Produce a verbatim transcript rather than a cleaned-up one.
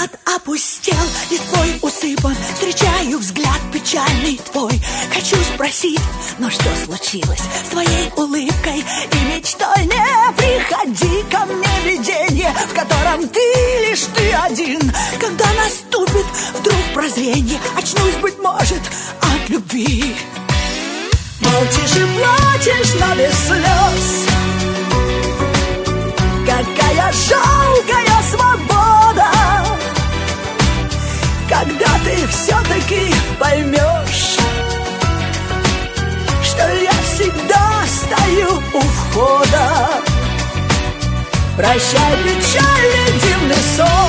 Сад опустел, листвой усыпан, встречаю взгляд печальный твой. Хочу спросить, но что случилось с твоей улыбкой и мечтой? Не приходи ко мне, видение, в котором ты лишь ты один. Когда наступит вдруг прозрение, очнусь, быть может, от любви. Молчишь и плачешь, но без слез. Какая жалкая свобода, когда ты все-таки поймешь, что я всегда стою у входа. Прощай, печальный дивный сон.